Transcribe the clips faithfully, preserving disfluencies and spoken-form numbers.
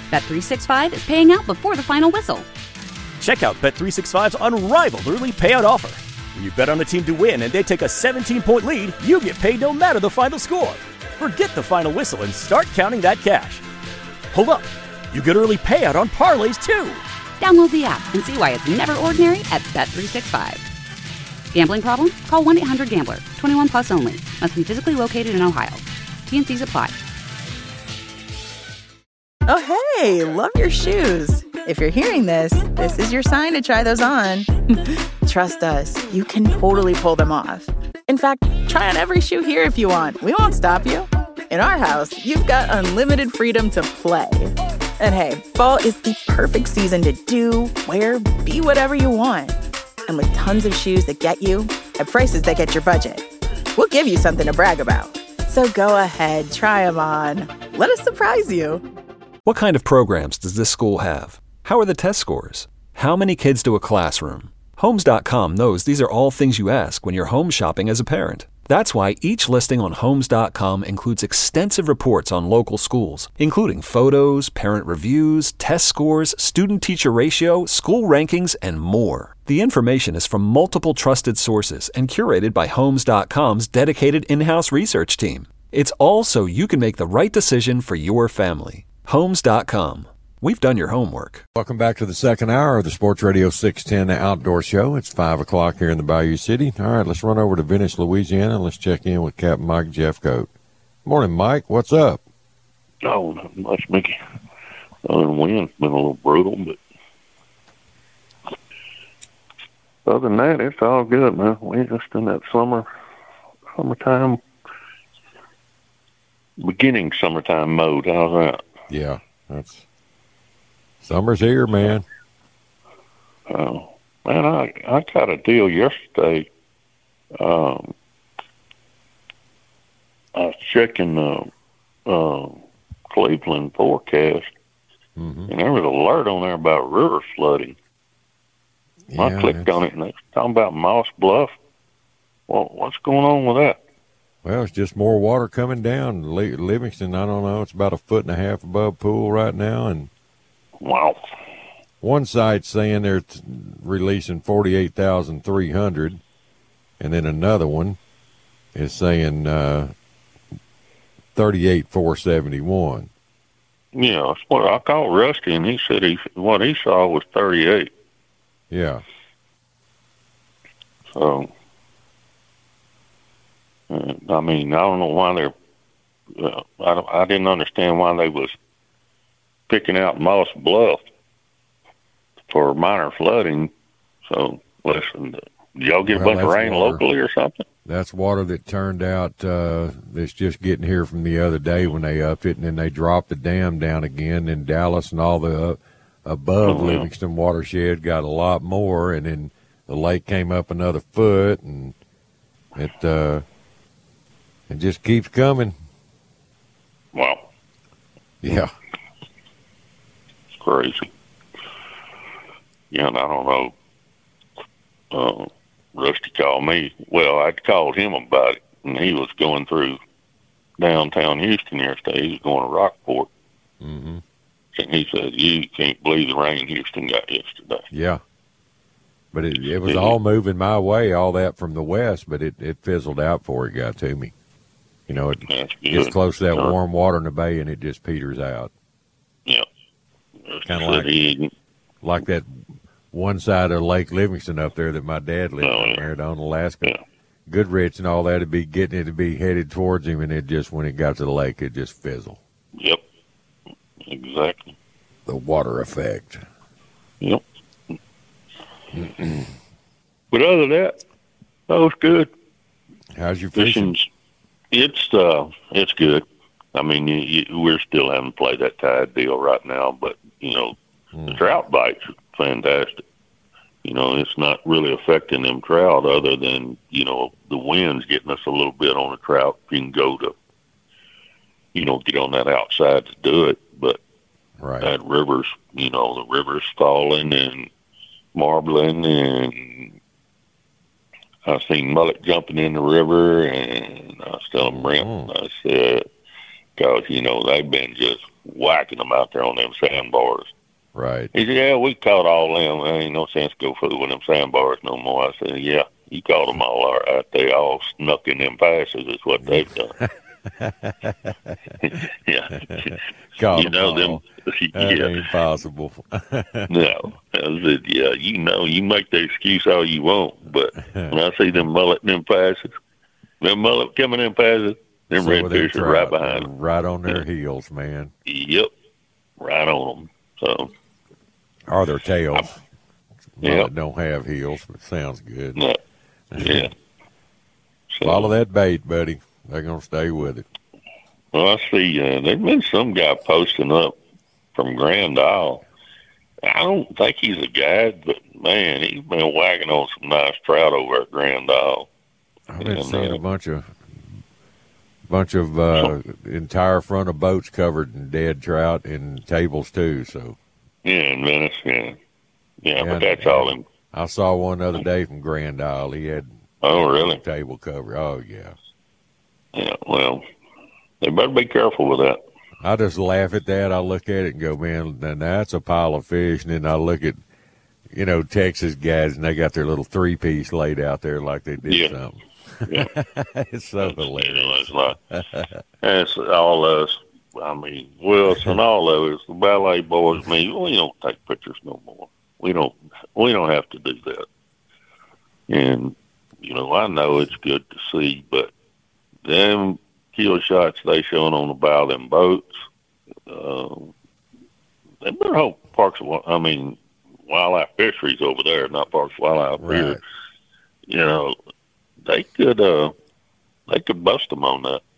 Bet three sixty-five is paying out before the final whistle. Check out Bet three sixty-five's unrivaled early payout offer. When you bet on a team to win and they take a seventeen-point lead, you get paid no matter the final score. Forget the final whistle and start counting that cash. Hold up. You get early payout on parlays, too. Download the app and see why it's never ordinary at Bet three sixty-five. Gambling problem? Call one eight hundred gambler. twenty-one plus only. Must be physically located in Ohio. T N Cs apply. Oh, hey, love your shoes. If you're hearing this, this is your sign to try those on. Trust us, you can totally pull them off. In fact, try on every shoe here if you want. We won't stop you. In our house, you've got unlimited freedom to play. And hey, fall is the perfect season to do, wear, be whatever you want. And with tons of shoes that get you at prices that get your budget, we'll give you something to brag about. So go ahead, try them on. Let us surprise you. What kind of programs does this school have? How are the test scores? How many kids to a classroom? Homes dot com knows these are all things you ask when you're home shopping as a parent. That's why each listing on Homes dot com includes extensive reports on local schools, including photos, parent reviews, test scores, student-teacher ratio, school rankings, and more. The information is from multiple trusted sources and curated by Homes dot com's dedicated in-house research team. It's all so you can make the right decision for your family. Homes dot com. We've done your homework. Welcome back to the second hour of the Sports Radio six ten Outdoor Show. It's five o'clock here in the Bayou City. All right, let's run over to Venice, Louisiana, and let's check in with Captain Mike Jeffcoat. Morning, Mike. What's up? Oh, not much, Mickey. Other than wind's been a little brutal, but other than that, it's all good, man. We're just in that summer, summertime, beginning summertime mode. How's that? Yeah, that's summer's here, man. Oh, man, I, I got a deal yesterday. Um, I was checking the uh, Cleveland forecast, mm-hmm. and there was an alert on there about river flooding. Yeah, I clicked on it, and it's talking about Moss Bluff. Well, what's going on with that? Well, it's just more water coming down. Livingston, I don't know, it's about a foot and a half above pool right now. And wow. One site's saying they're t- releasing forty-eight thousand three hundred, and then another one is saying uh, thirty-eight thousand four hundred seventy-one. Yeah, that's what I called Rusty, and he said he what he saw was thirty-eight. Yeah. So, uh, I mean, I don't know why they're. Uh, I don't, I didn't understand why they was picking out Moss Bluff for minor flooding. So, listen, did y'all get well, a bunch of rain water. locally or something? That's water that turned out uh, that's just getting here from the other day when they upped it, and then they dropped the dam down again in Dallas, and all the uh, above oh, Livingston yeah. watershed got a lot more, and then the lake came up another foot, and it uh, it just keeps coming. Wow. Yeah. It's crazy. Yeah, and I don't know. Uh, Rusty called me. Well, I called him about it, and he was going through downtown Houston yesterday. He was going to Rockport. Mm-hmm. And he said, you can't believe the rain Houston got yesterday. Yeah. But it, it was all moving my way, all that from the west, but it, it fizzled out before it got to me. You know, it gets close to that sure. warm water in the bay, and it just peters out. Yeah. Kind of like, he, like that one side of Lake Livingston up there that my dad lived oh, in, yeah. Maradona, Alaska. Yeah. Goodrich and all that would be getting it to be headed towards him, and it just, when it got to the lake, it just fizzled. Yep. Exactly. The water effect. Yep. But other than that, that was good. How's your fishing? Fishing's, it's uh, it's good. I mean, you, you, we're still having to play that tide deal right now, but you know, mm. the trout bites are fantastic. You know, it's not really affecting them trout, other than you know the wind's getting us a little bit on the trout. You can go to, you know, get on that outside to do it. But right. that river's, you know, the river's falling and marbling, and I seen mullet jumping in the river, and I was telling Brent, mm-hmm. I said, because, you know, they've been just whacking them out there on them sandbars. Right. He said, yeah, we caught all them. There ain't no sense to go fooling them sandbars no more. I said, yeah, you caught them all all right. They all snuck in them passes is what they've done. Yeah. Caught you know them. That yeah. ain't possible. No. I said, yeah, you know, you make the excuse all you want, but when I see them mullet in them passes, them mullet coming in passes, them so redfish are right behind them. Right on their heels, man. Yep. Right on them. So, or their tails. Yeah. Mullet don't have heels, but it sounds good. No. Yeah. So, follow that bait, buddy. They're going to stay with it. Well, I see uh, there's been some guy posting up from Grand Isle. I don't think he's a guide, but, man, he's been whacking on some nice trout over at Grand Isle. I've been and, seeing uh, a bunch of bunch of uh, entire front of boats covered in dead trout and tables, too. So Yeah, in Venice, yeah. Yeah, Yeah, but that's yeah. all in. I saw one the other day from Grand Isle. He had Oh, really? table cover. Oh, yeah. Yeah, well, they better be careful with that. I just laugh at that. I look at it and go, man, now that's a pile of fish. And then I look at, you know, Texas guys, and they got their little three-piece laid out there like they did Yeah. something. Yeah. It's so You know, hilarious. it's like, it's all us. I mean, Wilson, all of us, the ballet boys, I mean, we don't take pictures no more. We don't, we don't have to do that. And, you know, I know it's good to see, but them kill shots they showing on the bow of them boats, uh, they better hope Parks, of, I mean, wildlife fisheries over there, not Parks of Wildlife Right. here. You know, they could, uh, they could bust them on that.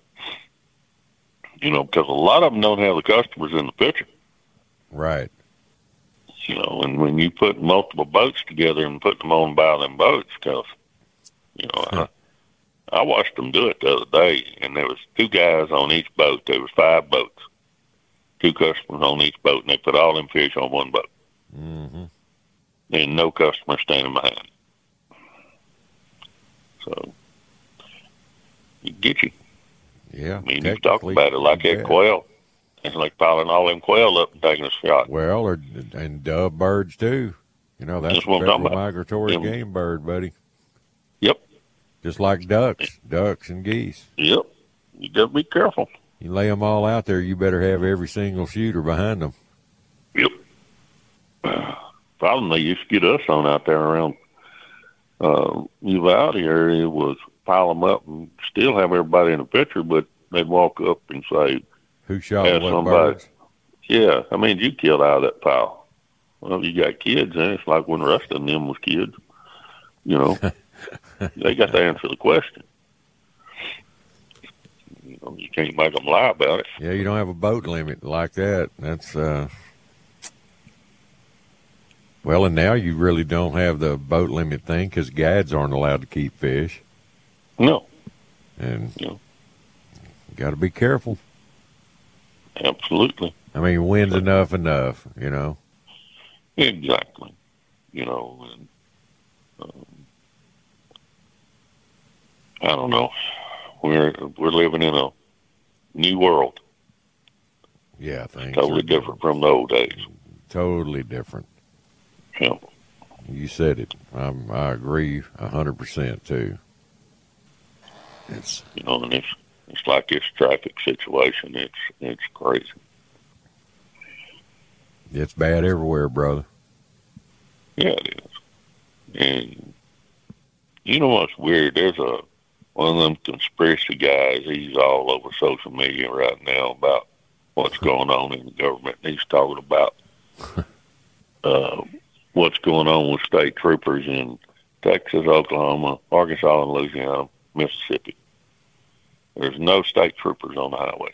You know, because a lot of them don't have the customers in the picture. Right. You know, and when you put multiple boats together and put them on by them boats, because, you know, I, I watched them do it the other day, and there was two guys on each boat. There was five boats, two customers on each boat, and they put all them fish on one boat. Mm-hmm. And no customer standing behind. So, it get you. Yeah. I mean, you talk technically, about it like you that bet. quail. It's like piling all them quail up and taking a shot. Well, or, and dove birds, too. You know, that's That's a what I'm federal talking about. migratory Them- game bird, buddy. Yep, Just like ducks, ducks and geese. yep. You got to be careful. You lay them all out there, you better have every single shooter behind them. Yep. Problem they used to get us on out there around uh, Uvalde area was pile them up and still have everybody in a picture, but they'd walk up and say, Who shot Have what somebody- birds? yeah, I mean, you killed out of that pile. Well, you got kids, and it's like when the rest of them was kids. You know, they got to answer the question. You know, you can't make them lie about it. Yeah, you don't have a boat limit like that. That's, uh, well, and now you really don't have the boat limit thing because guides aren't allowed to keep fish. No, And Yeah. you got to be careful. absolutely. I mean, wind's enough, enough, you know. Exactly. You know, and um, I don't know. We're we're living in a new world, Yeah, things totally are different from the old days. Totally different. Yeah. You said it. I'm, I agree a hundred percent too. It's You know, and it's it's like this traffic situation. It's it's crazy. it's bad everywhere, brother. Yeah, it is. And you know what's weird? There's a one of them conspiracy guys. He's all over social media right now about what's going on in the government. And he's talking about uh, what's going on with state troopers in Texas, Oklahoma, Arkansas, and Louisiana, Mississippi. There's no state troopers on the highway.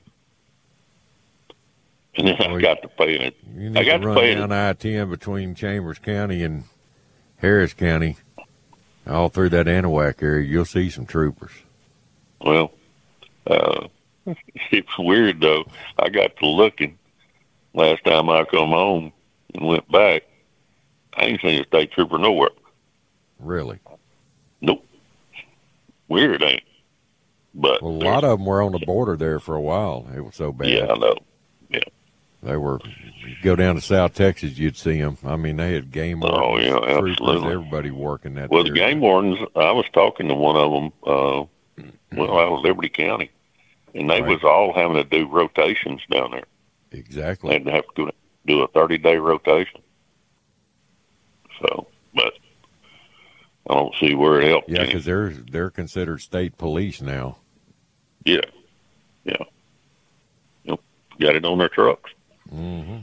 And then I Well, got to paying it. You I need got to to run pay down it. I ten between Chambers County and Harris County, all through that Anahuac area. You'll see some troopers. Well, uh, it's weird though. I got to looking last time I come home and went back. I ain't seen a state trooper nowhere. Really? Nope. Weird, ain't it? But Well, a lot of them were on the border there for a while. It was so bad. yeah, I know. Yeah, They were, you go down to South Texas, you'd see them. I mean, they had game wardens, oh, yeah, troopers, absolutely. everybody working that. Well, the area. game wardens, I was talking to one of them, uh, well, out of Liberty County, and they Right. was all having to do rotations down there. Exactly. They'd have to do a thirty-day rotation. So, but I don't see where it helped. Yeah, any. because they're, they're considered state police now. Yeah, yeah. Yep. Got it on their trucks. Mm-hmm.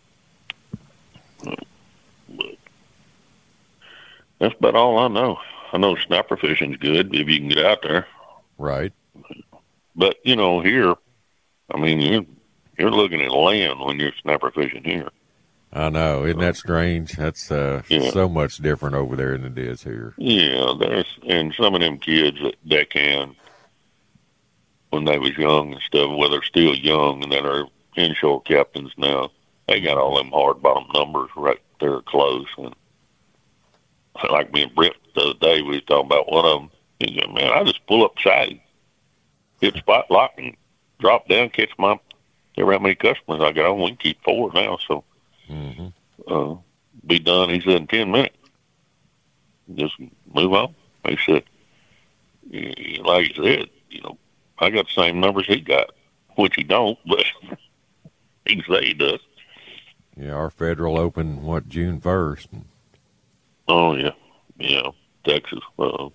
But that's about all I know. I know snapper fishing's good if you can get out there. Right. But, you know, here, I mean, you're, you're looking at land when you're snapper fishing here. I know. Isn't that strange? That's uh, Yeah. so much different over there than it is here. Yeah, there's, and some of them kids that deckhand when they was young and stuff, well, they're still young and that are inshore captains now, they got all them hard bottom numbers right there close. And like me and Brett the other day, we was talking about one of them. He said, man, I just pull up side, hit spot lock, and drop down, catch my, ever how many customers I got on. We can keep four now, so Mm-hmm. uh, be done, he said, in ten minutes. Just move on. He said, like he said, you know, I got the same numbers he got, which he don't, but he can say he does. Yeah, our federal open, what, June first? Oh, yeah. Yeah, Texas. Uh,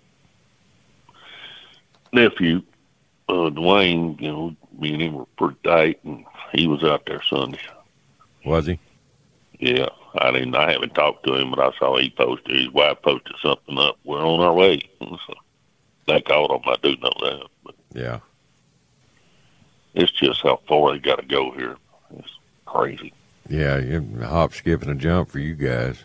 nephew, uh, Dwayne, you know, me and him were pretty tight, and he was out there Sunday. Was he? Yeah, I didn't. I haven't talked to him, but I saw he posted. His wife posted something up. We're on our way. So that called him. I do know that. But Yeah. it's just how far they got to go here. It's crazy. Yeah, you hop, skip, and a jump for you guys.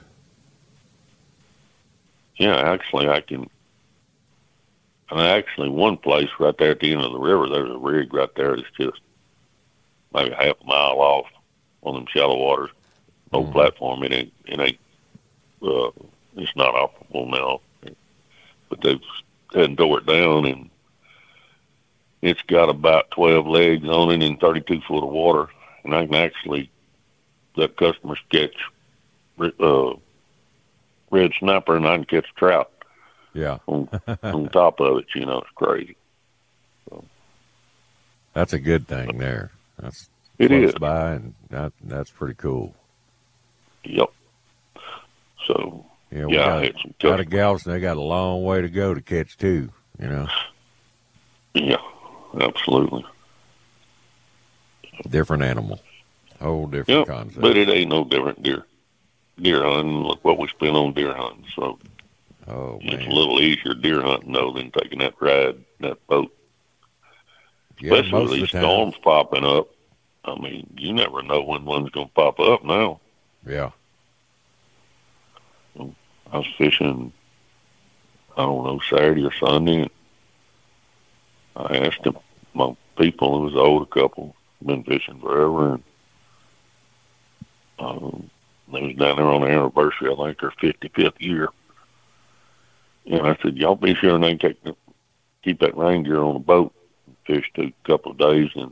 Yeah, actually, I can. And actually, one place right there at the end of the river, there's a rig right there that's just maybe half a mile off on them shallow waters. No Mhm. platform. It ain't. It ain't. Uh, it's not operable now. But they've had to tore it down, and it's got about twelve legs on it and thirty-two foot of water. And I can actually let customers catch uh, red snapper, and I can catch trout Yeah. on, on top of it. You know, it's crazy. That's a good thing there. That's It close is. by, and that, that's pretty cool. Yep. So, Yeah, we yeah, I got, had some out customers. of Galveston, they got a long way to go to catch two, you know. Yeah, absolutely. Different animal. Whole different Yep, concept. but it ain't no different deer. Deer hunting, look what we spend on deer hunting. So oh, it's man. a little easier deer hunting, though, than taking that ride, that boat. Yeah, Especially most with of the these time. storms popping up. I mean, you never know when one's going to pop up now. Yeah. I was fishing, I don't know, Saturday or Sunday, and I asked them, my people, it was an older couple, been fishing forever, and um, they was down there on the anniversary, I think, their fifty-fifth year. And I said, y'all be sure and they take the, keep that reindeer on the boat, fish a couple of days, and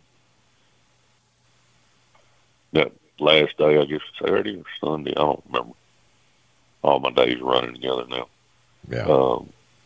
that last day, I guess Saturday or Sunday, I don't remember. All my days are running together now. Yeah. Um,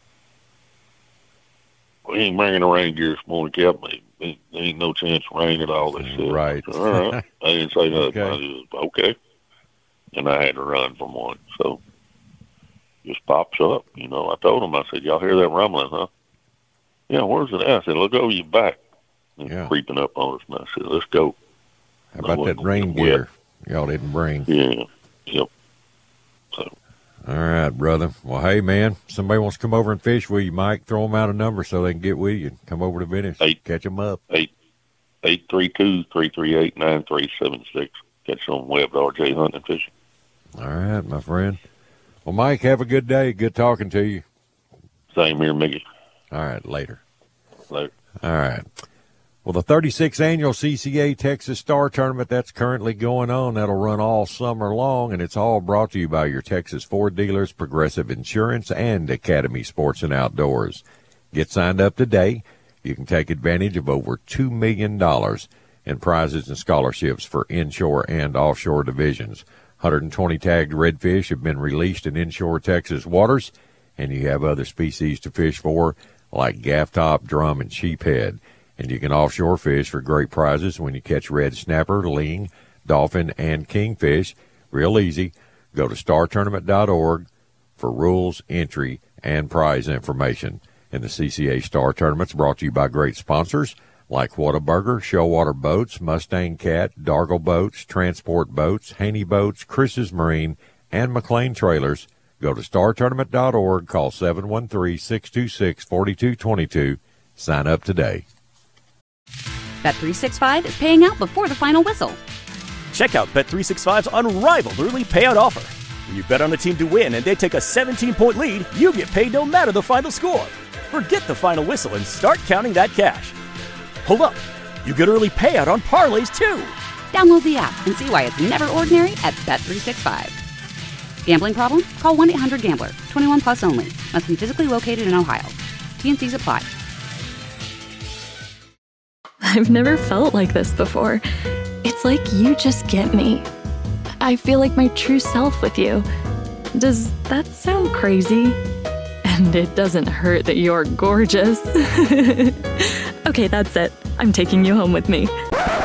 we ain't bringing a reindeer this morning, Captain. There ain't no chance of rain at all. They said. Right. I said, all right. I didn't say nothing. Okay. I just, okay. And I had to run from one. So just pops up. You know, I told them, I said, y'all hear that rumbling, huh? Yeah, where's it at? I said, look over your back. And Yeah. creeping up on us. And I said, let's go. How about wasn't that gonna rain get gear y'all didn't bring? Yeah. Yep. So, All right, brother. Well, hey, man, somebody wants to come over and fish with you, Mike, throw them out a number so they can get with you and come over to Venice. Eight. Catch them up. eight eight three two, three three eight, nine three seven six. Catch on web at R J Hunting and Fishing. All right, my friend. Well, Mike, have a good day. Good talking to you. Same here, Mickey. All right, later. Later. All right. Well, the thirty-sixth Annual C C A Texas Star Tournament, that's currently going on. That'll run all summer long, and it's all brought to you by your Texas Ford dealers, Progressive Insurance, and Academy Sports and Outdoors. Get signed up today. You can take advantage of over two million dollars and prizes and scholarships for inshore and offshore divisions. one hundred twenty tagged redfish have been released in inshore Texas waters, and you have other species to fish for, like gafftop, drum, and sheephead. And you can offshore fish for great prizes when you catch red snapper, ling, dolphin, and kingfish. Real easy. Go to star tournament dot org for rules, entry, and prize information. And the C C A Star Tournament's brought to you by great sponsors like Whataburger, Showwater Boats, Mustang Cat, Dargle Boats, Transport Boats, Haney Boats, Chris's Marine, and McLean Trailers. Go to star tournament dot org, call seven one three, six two six, four two two two. Sign up today. Bet three sixty-five is paying out before the final whistle. Check out Bet three sixty-five's unrivaled early payout offer. When you bet on a team to win and they take a seventeen-point lead, you get paid no matter the final score. Forget the final whistle and start counting that cash. Hold up. You get early payout on parlays, too. Download the app and see why it's never ordinary at Bet three sixty-five. Gambling problem? Call one eight hundred gambler. twenty-one plus only. Must be physically located in Ohio. T N Cs apply. I've never felt like this before. It's like you just get me. I feel like my true self with you. Does that sound crazy? And it doesn't hurt that you're gorgeous. Okay, that's it. I'm taking you home with me.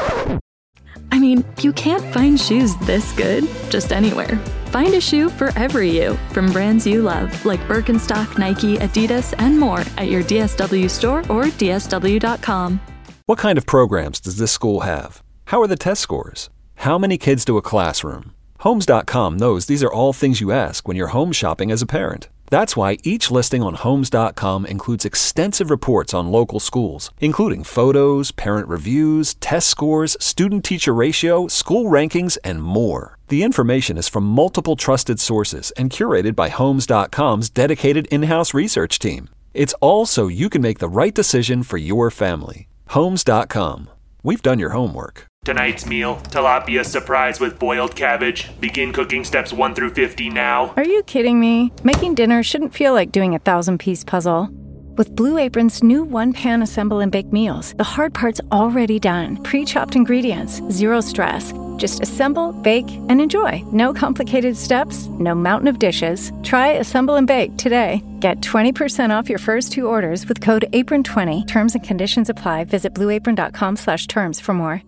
I mean, you can't find shoes this good just anywhere. Find a shoe for every you from brands you love, like Birkenstock, Nike, Adidas, and more at your D S W store or D S W dot com. What kind of programs does this school have? How are the test scores? How many kids do a classroom? Homes dot com knows these are all things you ask when you're home shopping as a parent. That's why each listing on Homes dot com includes extensive reports on local schools, including photos, parent reviews, test scores, student-teacher ratio, school rankings, and more. The information is from multiple trusted sources and curated by Homes dot com's dedicated in-house research team. It's all so you can make the right decision for your family. Homes dot com. We've done your homework. Tonight's meal, tilapia surprise with boiled cabbage. Begin cooking steps one through fifty now. Are you kidding me? Making dinner shouldn't feel like doing a thousand-piece puzzle. With Blue Apron's new one-pan assemble and bake meals, the hard part's already done. Pre-chopped ingredients, zero stress. Just assemble, bake, and enjoy. No complicated steps, no mountain of dishes. Try Assemble and Bake today. Get twenty percent off your first two orders with code apron twenty. Terms and conditions apply. Visit blue apron dot com slash terms for more.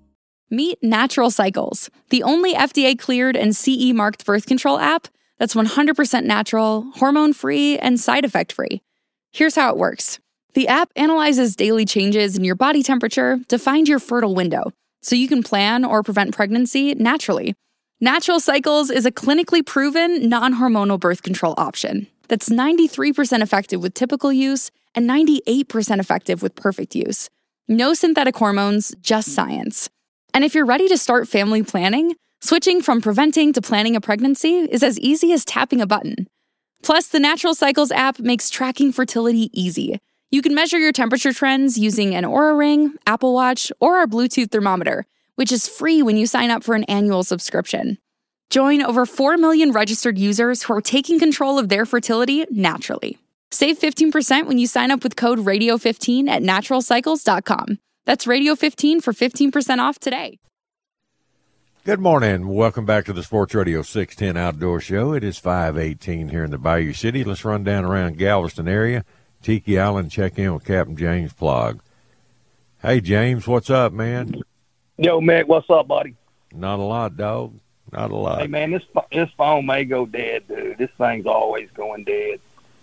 Meet Natural Cycles, the only F D A-cleared and C E-marked birth control app that's one hundred percent natural, hormone-free, and side effect-free. Here's how it works. The app analyzes daily changes in your body temperature to find your fertile window, so you can plan or prevent pregnancy naturally. Natural Cycles is a clinically proven, non-hormonal birth control option that's ninety-three percent effective with typical use and ninety-eight percent effective with perfect use. No synthetic hormones, just science. And if you're ready to start family planning, switching from preventing to planning a pregnancy is as easy as tapping a button. Plus, the Natural Cycles app makes tracking fertility easy. You can measure your temperature trends using an Oura Ring, Apple Watch, or our Bluetooth thermometer, which is free when you sign up for an annual subscription. Join over four million registered users who are taking control of their fertility naturally. Save fifteen percent when you sign up with code radio fifteen at natural cycles dot com. That's radio fifteen for fifteen percent off today. Good morning. Welcome back to the Sports Radio six ten Outdoor Show. It is five eighteen here in the Bayou City. Let's run down around Galveston area. Tiki Island, check in with Captain James Plog. Hey, James, what's up, man? Yo, Mick, what's up, buddy? Not a lot, dog. Not a lot. Hey, man, this this phone may go dead, dude. This thing's always going dead.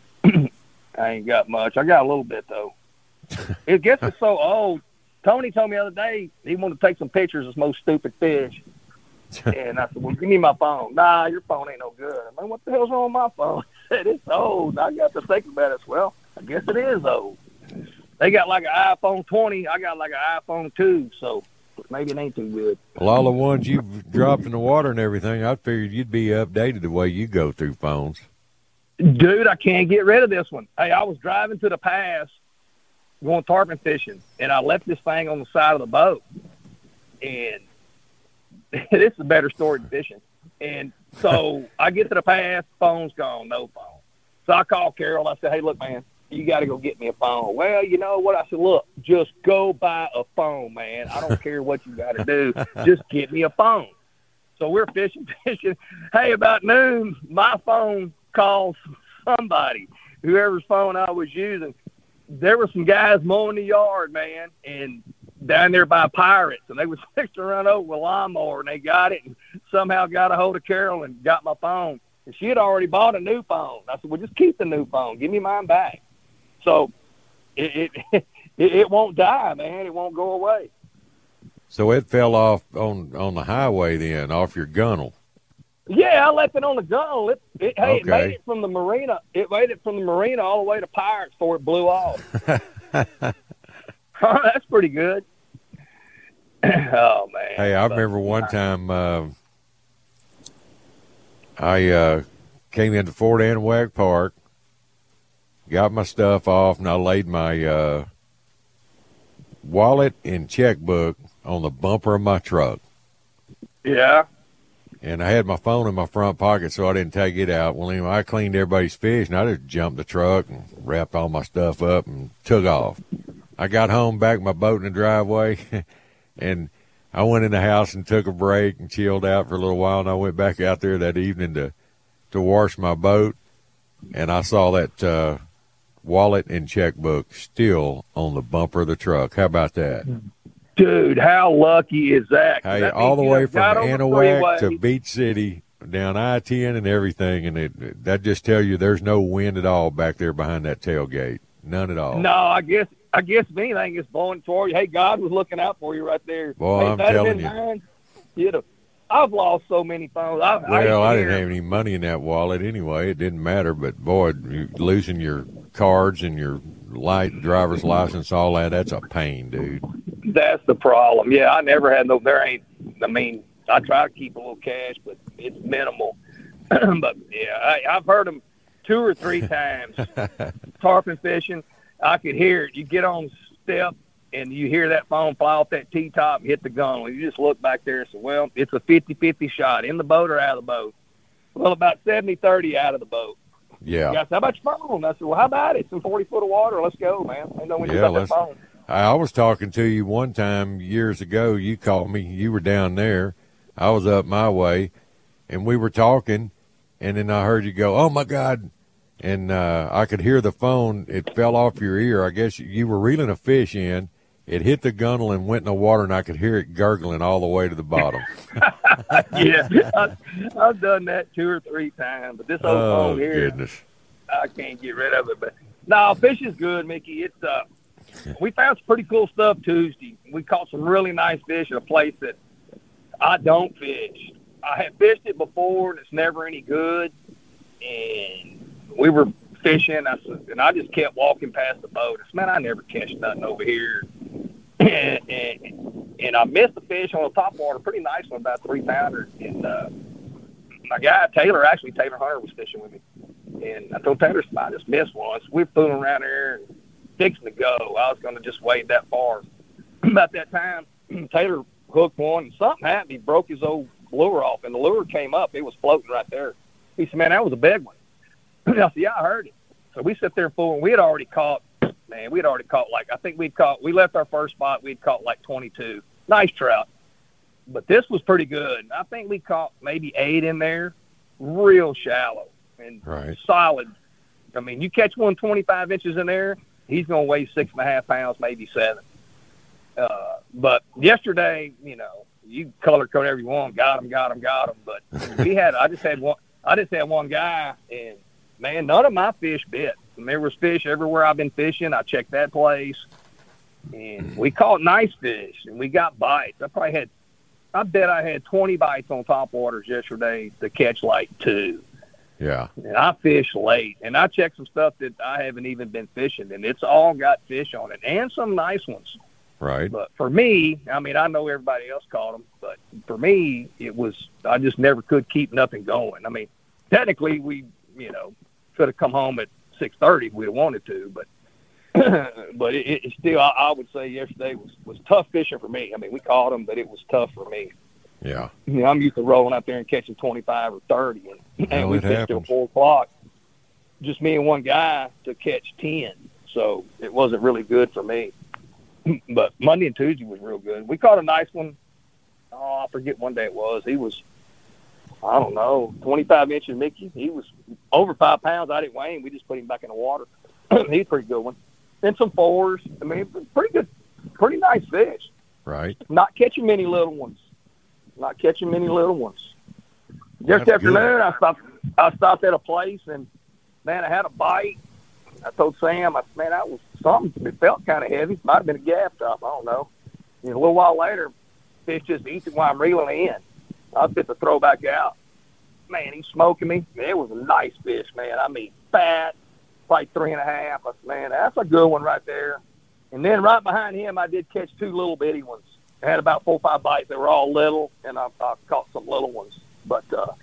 I ain't got much. I got a little bit, though. It gets us so old. Tony told me the other day he wanted to take some pictures of some most stupid fish. And I said, well, give me my phone. Nah, your phone ain't no good. I mean, what the hell's wrong with my phone? I said, it's old. I got to think about it. Well, I guess it is old. They got like an iPhone twenty. I got like an iPhone two, so maybe it ain't too good. Well, all the ones you've dropped in the water and everything, I figured you'd be updated the way you go through phones. Dude, I can't get rid of this one. Hey, I was driving to the pass going tarpon fishing, and I left this thing on the side of the boat. And this is a better story than fishing. And so I get to the pass, phone's gone, no phone. So I called Carol. I said, hey, look, man, you got to go get me a phone. Well, you know what? I said, look, just go buy a phone, man. I don't care what you got to do. Just get me a phone. So we're fishing, fishing. Hey, about noon, my phone calls somebody, whoever's phone I was using. There were some guys mowing the yard, man, and down there by Pirates, and they was fixing to run over with a lawnmower, and they got it and somehow got a hold of Carol and got my phone. And she had already bought a new phone. I said, well, just keep the new phone. Give me mine back. So it it, it, it won't die, man. It won't go away. So it fell off on, on the highway then, off your gunnel. Yeah, I left it on the gunnel. It, it, hey, Okay. it made it from the marina. It made it from the marina all the way to Pirates before it blew off. That's pretty good. Oh, man. Hey, I remember one time uh, I uh, came into Fort Anahuac Park, got my stuff off, and I laid my uh, wallet and checkbook on the bumper of my truck. Yeah. And I had my phone in my front pocket, so I didn't take it out. Well, anyway, I cleaned everybody's fish, and I just jumped the truck and wrapped all my stuff up and took off. I got home, backed my boat in the driveway, and I went in the house and took a break and chilled out for a little while, and I went back out there that evening to, to wash my boat, and I saw that uh, wallet and checkbook still on the bumper of the truck. How about that? Dude, how lucky is that? Hey, that all the way from got on the Anahuac freeway. to Beach City, down I ten and everything, and it, that just tells you there's no wind at all back there behind that tailgate. None at all. No, I guess I guess if anything is blowing toward you. Hey, God was looking out for you right there. Boy, hey, I'm if that had telling been you. mine, you'd have, I've lost so many phones. I, Well, I, I didn't have any money in that wallet anyway. It didn't matter. But, boy, you losing your cards and your light driver's license, all that, that's a pain, dude. That's the problem. Yeah, I never had no, there ain't, I mean, I try to keep a little cash, but it's minimal. But, yeah, I, I've heard them two or three times tarpon fishing. I could hear it. You get on step, and you hear that phone fly off that T-top and hit the gunnel. You just look back there and say, well, it's a fifty-fifty shot, in the boat or out of the boat. Well, about seventy thirty out of the boat. Yeah. I said, how about your phone? I said, well, how about it? It's in forty foot of water. Let's go, man. I know when you Yeah, got that let's, phone. I was talking to you one time years ago. You called me. You were down there. I was up my way, and we were talking, and then I heard you go, oh, my God. And uh, I could hear the phone. It fell off your ear. I guess you were reeling a fish in. It hit the gunnel and went in the water, and I could hear it gurgling all the way to the bottom. Yeah, I, I've done that two or three times. But this old Oh, phone here, goodness. I can't get rid of it. But no, fish is good, Mickey. It's uh, we found some pretty cool stuff Tuesday. We caught some really nice fish at a place that I don't fish. I have fished it before, and it's never any good. And we were fishing, I said, and I just kept walking past the boat. I said, man, I never catch nothing over here. and, and, and I missed the fish on the top water, pretty nice one, about three pounder. And uh, my guy Taylor, actually Taylor Hunter, was fishing with me. And I told Taylor, I just missed one. So we were fooling around there and fixing to go. I was going to just wade that far. About that time, Taylor hooked one, and something happened. He broke his old lure off, and the lure came up. It was floating right there. He said, man, that was a big one. I said, yeah, I heard it. So we sit there fooling. We had already caught, man, we had already caught like, I think we'd caught, we left our first spot, we'd caught like twenty-two. Nice trout. But this was pretty good. I think we caught maybe eight in there, real shallow and Right. solid. I mean, you catch one twenty-five inches in there, he's going to weigh six and a half pounds, maybe seven. Uh, but yesterday, you know, you color code every one, got him, got him, got him. But we had, I just had one, I just had one guy, and man, none of my fish bit. And there was fish everywhere I've been fishing. I checked that place, and we caught nice fish, and we got bites. I probably had, I bet I had twenty bites on top waters yesterday to catch like two. Yeah. And I fish late, and I checked some stuff that I haven't even been fishing, and it's all got fish on it, and some nice ones. Right. But for me, I mean, I know everybody else caught them, but for me, it was, I just never could keep nothing going. I mean, technically, we, you know, could have come home at six thirty if we had wanted to, but but it, it still, I, I would say yesterday was, was tough fishing for me. I mean, we caught them, but it was tough for me. Yeah. You know, I'm used to rolling out there and catching twenty-five or thirty, and, Well, and we it fished till happens. four o'clock. just me and one guy to catch ten. So it wasn't really good for me. But Monday and Tuesday was real good. We caught a nice one. Oh, I forget one day it was. He was, I don't know, twenty-five inches Mickey. He was over five pounds. I didn't weigh him. We just put him back in the water. He's a pretty good one. Then some fours. I mean, pretty good, pretty nice fish. Right. Not catching many little ones. Not catching many little ones. Just That's afternoon, good. I stopped. I stopped at a place, and man, I had a bite. I told Sam, I, man, that was something. It felt kind of heavy. Might have been a gaff top. I don't know. And a little while later, fish just eats it while I'm reeling in. I was fit to throw back out. Man, he's smoking me. Man, it was a nice fish, man. I mean, fat, like three and a half. I said, man, that's a good one right there. And then right behind him, I did catch two little bitty ones. I had about four or five bites. They were all little, and I, I caught some little ones. But uh,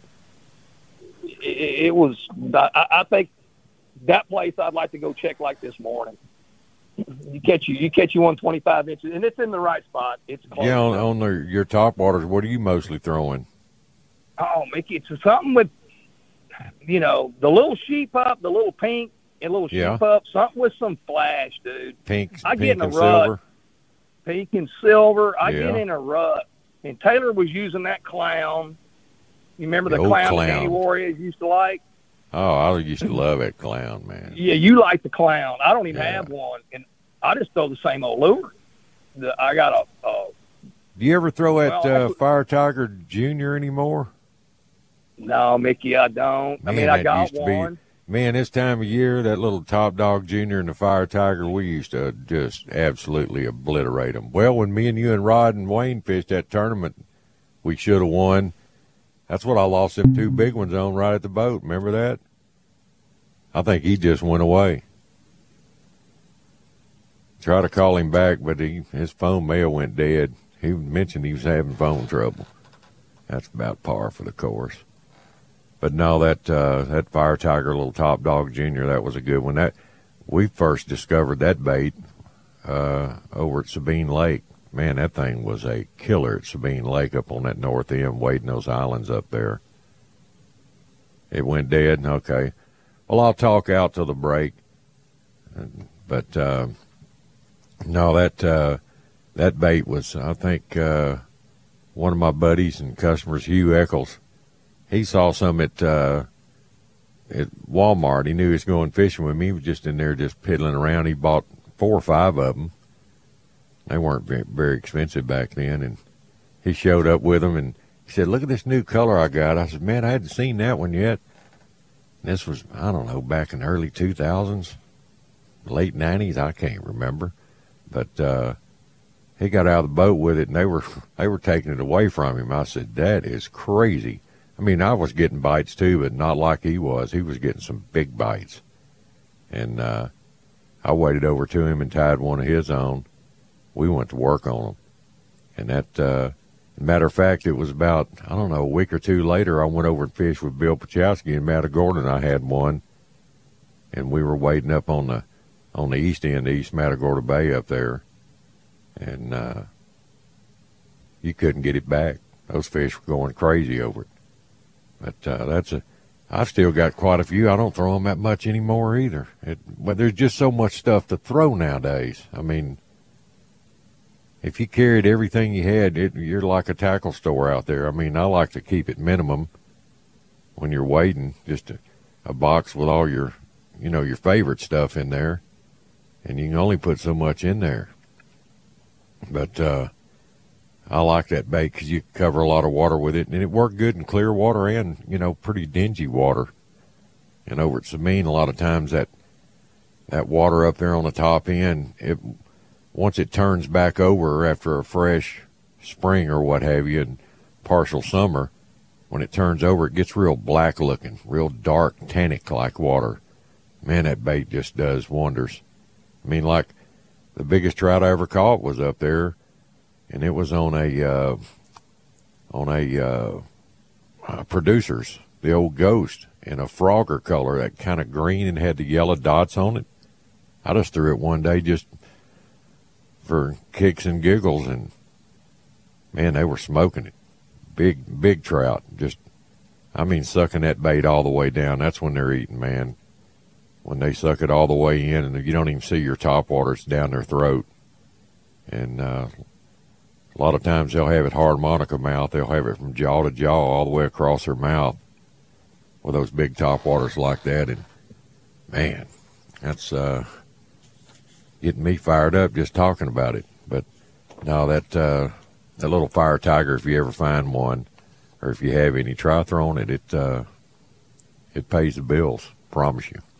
it, it was, I, I think, that place I'd like to go check like this morning. You catch you, you catch you one twenty-five inches, and it's in the right spot. It's close. Yeah, on, on the, your top waters, what are you mostly throwing? Oh, Mickey, it's something with, you know, the little sheep up, the little pink, and little sheep Yeah. up, something with some flash, dude. Pink, I pink get in a and rut. silver? Pink and silver. I Yeah. get in a rut. And Taylor was using that clown. You remember The the, old clown, clown. that Danny Warriors used to like? Oh, I used to love that clown, man. Yeah, you like the clown. I don't even Yeah. have one, and I just throw the same old lure. The, I got a, a Do you ever throw at Well, I uh, put- Fire Tiger Junior anymore? no, Mickey, I don't. I Man, mean, I that got used to one. be, man, this time of year, that little Top Dog Junior and the Fire Tiger, we used to just absolutely obliterate them. Well, when me and you and Rod and Wayne fished that tournament, we should have won. That's what I lost them two big ones on right at the boat. Remember that? I think he just went away. Try to call him back, but he, his phone may have went dead. He mentioned he was having phone trouble. That's about par for the course. But no, that uh, that Fire Tiger little Top Dog Junior, that was a good one. That we first discovered that bait uh, over at Sabine Lake. Man, that thing was a killer at Sabine Lake up on that north end, wading those islands up there. It went dead. Okay. Well, I'll talk out till the break. But uh, no, that uh, that bait was, I think, uh, one of my buddies and customers, Hugh Eccles. He saw some at uh, at Walmart. He knew he was going fishing with me. He was just in there just piddling around. He bought four or five of them. They weren't very, very expensive back then. And he showed up with them, and he said, look at this new color I got. I said, man, I hadn't seen that one yet. This was, I don't know, back in the early two thousands, late nineties, I can't remember. But uh, he got out of the boat with it, and they were they were taking it away from him. I said, that is crazy. I mean, I was getting bites too, but not like he was. He was getting some big bites. And uh, I waded over to him and tied one of his on. We went to work on them. And that, uh, matter of fact, it was about, I don't know, a week or two later, I went over and fished with Bill Pachowski and Matagorda, and I had one. And we were wading up on the on the east end of East Matagorda Bay up there. And uh, you couldn't get it back. Those fish were going crazy over it. But uh, that's a, I've still got quite a few. I don't throw them that much anymore either. It, but there's just so much stuff to throw nowadays. I mean, if you carried everything you had, it, you're like a tackle store out there. I mean, I like to keep it minimum when you're wading, just a, a box with all your, you know, your favorite stuff in there. And you can only put so much in there. But uh, I like that bait because you cover a lot of water with it. And it worked good in clear water and, you know, pretty dingy water. And over at Sabine, a lot of times that that water up there on the top end, it once it turns back over after a fresh spring or what have you and partial summer, when it turns over, it gets real black looking, real dark, tannic-like water. Man, that bait just does wonders. I mean, like the biggest trout I ever caught was up there, and it was on a uh, on a uh, uh, Producers, the old Ghost, in a Frogger color, that kind of green and had the yellow dots on it. I just threw it one day just for kicks and giggles, and man, they were smoking it. Big, big trout. Just, I mean, sucking that bait all the way down. That's when they're eating, man. when they suck it all the way in, and you don't even see your topwaters down their throat. And uh, a lot of times they'll have it harmonica mouth. They'll have it from jaw to jaw all the way across their mouth with those big topwaters like that. And, man, that's uh, getting me fired up just talking about it. But, no, that, uh, that little fire tiger, if you ever find one, or if you have any, try throwing it. It, uh, it pays the bills, promise you.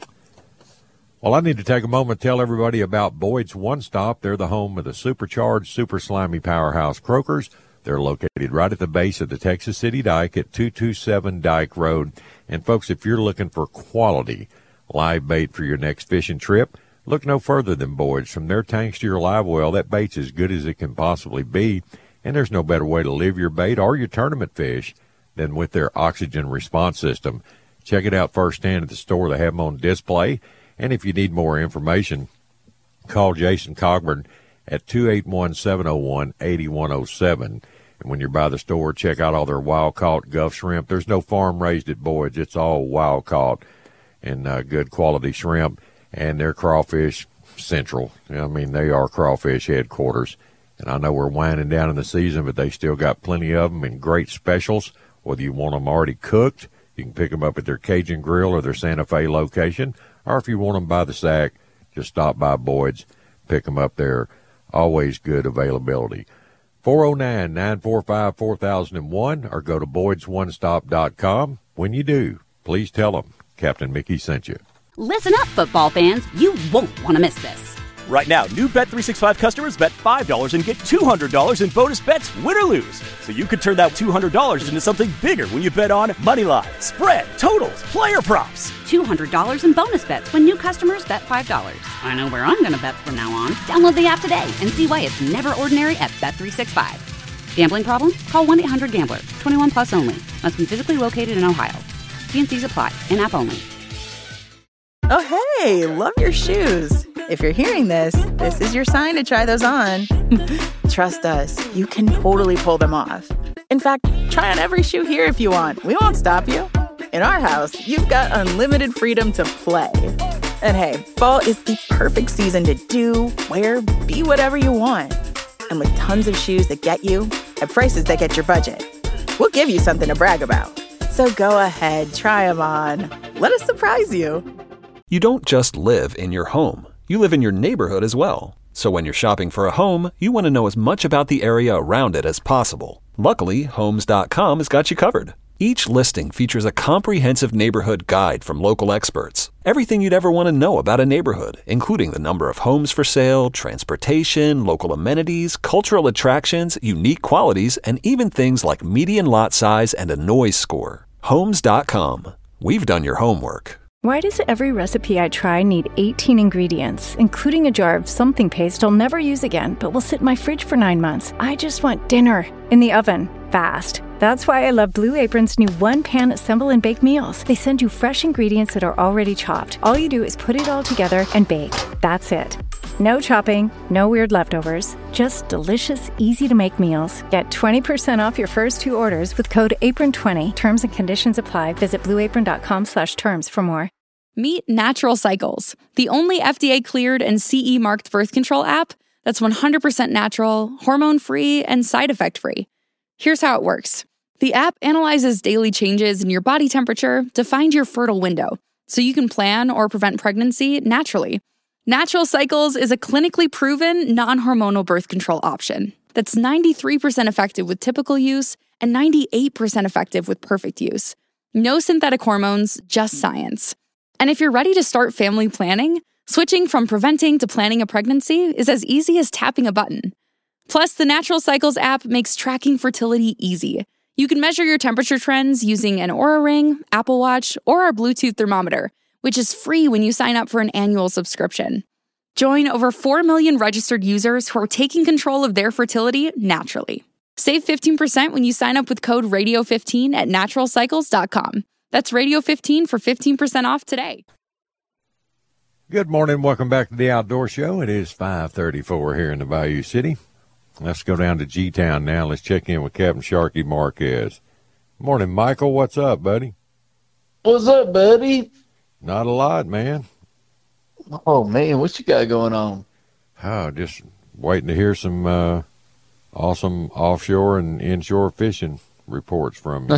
Well, I need to take a moment to tell everybody about Boyd's One Stop. They're the home of the supercharged, super slimy powerhouse croakers. They're located right at the base of the Texas City Dike at two two seven Dike Road. And, folks, if you're looking for quality live bait for your next fishing trip, look no further than Boyd's. From their tanks to your live well, that bait's as good as it can possibly be. And there's no better way to live your bait or your tournament fish than with their oxygen response system. Check it out firsthand at the store. They have them on display. And if you need more information, call Jason Cogburn at two eight one, seven oh one, eight one oh seven. And when you're by the store, check out all their wild-caught Gulf shrimp. There's no farm-raised at Boyd's. It's all wild-caught and uh, good quality shrimp. And their crawfish central. I mean, they are crawfish headquarters. And I know we're winding down in the season, but they still got plenty of them in great specials. Whether you want them already cooked, you can pick them up at their Cajun Grill or their Santa Fe location. Or if you want them by the sack, just stop by Boyd's, pick them up there. Always good availability. four oh nine, nine four five, four thousand one or go to boyds one stop dot com. When you do, please tell them Captain Mickey sent you. Listen up, football fans. You won't want to miss this. Right now, new Bet three sixty-five customers bet five dollars and get two hundred dollars in bonus bets, win or lose. So you could turn that two hundred dollars into something bigger when you bet on money line, spread, totals, player props. two hundred dollars in bonus bets when new customers bet five dollars. I know where I'm going to bet from now on. Download the app today and see why it's never ordinary at Bet three sixty-five. Gambling problem? Call one eight hundred gambler. twenty-one plus only. Must be physically located in Ohio. T N Cs apply. In-app only. Oh, hey, love your shoes. If you're hearing this, this is your sign to try those on. Trust us, you can totally pull them off. In fact, try on every shoe here if you want. We won't stop you. In our house, you've got unlimited freedom to play. And hey, fall is the perfect season to do, wear, be whatever you want. And with tons of shoes that get you at prices that get your budget, we'll give you something to brag about. So go ahead, try them on. Let us surprise you. You don't just live in your home. You live in your neighborhood as well. So when you're shopping for a home, you want to know as much about the area around it as possible. Luckily, Homes dot com has got you covered. Each listing features a comprehensive neighborhood guide from local experts. Everything you'd ever want to know about a neighborhood, including the number of homes for sale, transportation, local amenities, cultural attractions, unique qualities, and even things like median lot size and a noise score. Homes dot com. We've done your homework. Why does every recipe I try need eighteen ingredients, including a jar of something paste I'll never use again, but will sit in my fridge for nine months? I just want dinner in the oven, fast. That's why I love Blue Apron's new one-pan assemble and bake meals. They send you fresh ingredients that are already chopped. All you do is put it all together and bake. That's it. No chopping, no weird leftovers, just delicious, easy-to-make meals. Get twenty percent off your first two orders with code apron twenty. Terms and conditions apply. Visit blue apron dot com slash terms for more. Meet Natural Cycles, the only F D A-cleared and C E marked birth control app that's one hundred percent natural, hormone-free, and side effect-free. Here's how it works. The app analyzes daily changes in your body temperature to find your fertile window, so you can plan or prevent pregnancy naturally. Natural Cycles is a clinically proven, non-hormonal birth control option that's ninety-three percent effective with typical use and ninety-eight percent effective with perfect use. No synthetic hormones, just science. And if you're ready to start family planning, switching from preventing to planning a pregnancy is as easy as tapping a button. Plus, the Natural Cycles app makes tracking fertility easy. You can measure your temperature trends using an Oura Ring, Apple Watch, or our Bluetooth thermometer, which is free when you sign up for an annual subscription. Join over four million registered users who are taking control of their fertility naturally. Save fifteen percent when you sign up with code radio fifteen at natural cycles dot com. That's radio fifteen for fifteen percent off today. Good morning. Welcome back to the Outdoor Show. It is five thirty-four here in the Bayou City. Let's go down to G-Town now. Let's check in with Captain Sharky Marquez. Morning, Michael. What's up, buddy? What's up, buddy? Not a lot, man. Oh man, what you got going on? Oh, just waiting to hear some uh, awesome offshore and inshore fishing reports from you.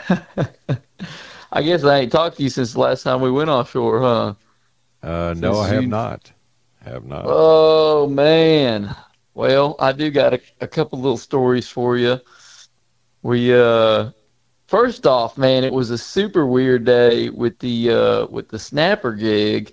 I guess I ain't talked to you since the last time we went offshore, huh? Uh, no, Since I have you- not. Have not. Oh man. Well, I do got a, a couple little stories for you. We uh first off, man, it was a super weird day with the uh with the snapper gig.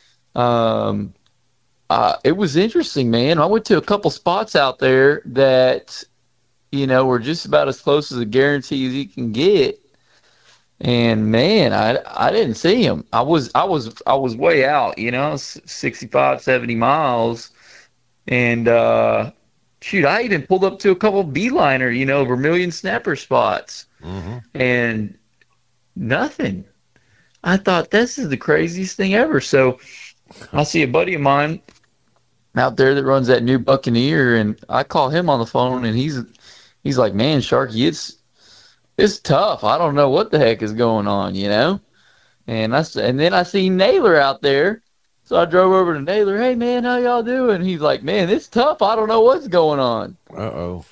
Um uh it was interesting, man. I went to a couple spots out there that, you know, were just about as close as a guarantee as you can get. And man, I, I didn't see him. I was I was I was way out, you know, sixty-five, seventy miles. And uh, shoot, I even pulled up to a couple beeliner, you know, Vermilion snapper spots, mm-hmm. and nothing. I thought this is the craziest thing ever. So I see a buddy of mine out there that runs that new Buccaneer, and I call him on the phone, and he's he's like, "Man, Sharky, it's it's tough. I don't know what the heck is going on, you know." And I s- and then I see Naylor out there. So I drove over to Naylor. Hey, man, how y'all doing? He's like, "Man, it's tough. I don't know what's going on." Uh-oh.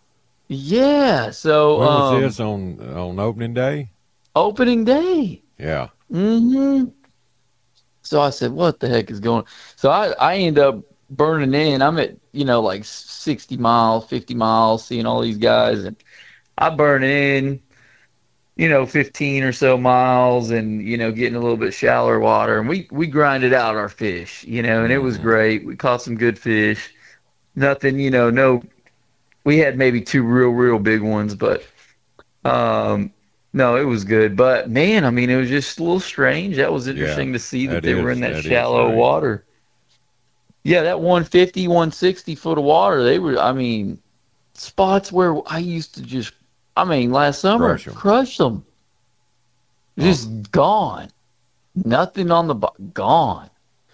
Yeah. So When was um, this, on on opening day? opening day. Yeah. Mm-hmm. So I said, what the heck is going on? So I, I end up burning in. I'm at, you know, like sixty miles, fifty miles, seeing all these guys. And I burn in, you know, fifteen or so miles and, you know, getting a little bit shallower water. And we, we grinded out our fish, you know, and it was great. We caught some good fish. Nothing, you know, no, we had maybe two real, real big ones, but um, no, it was good. But, man, I mean, it was just a little strange. That was interesting Yeah, to see that, that they is- were in that, that is shallow strange. water. Yeah, that one fifty, one sixty foot of water, they were, I mean, spots where I used to just, I mean, last summer, Crush 'em. crush them. Just gone. Nothing on the, bo- gone.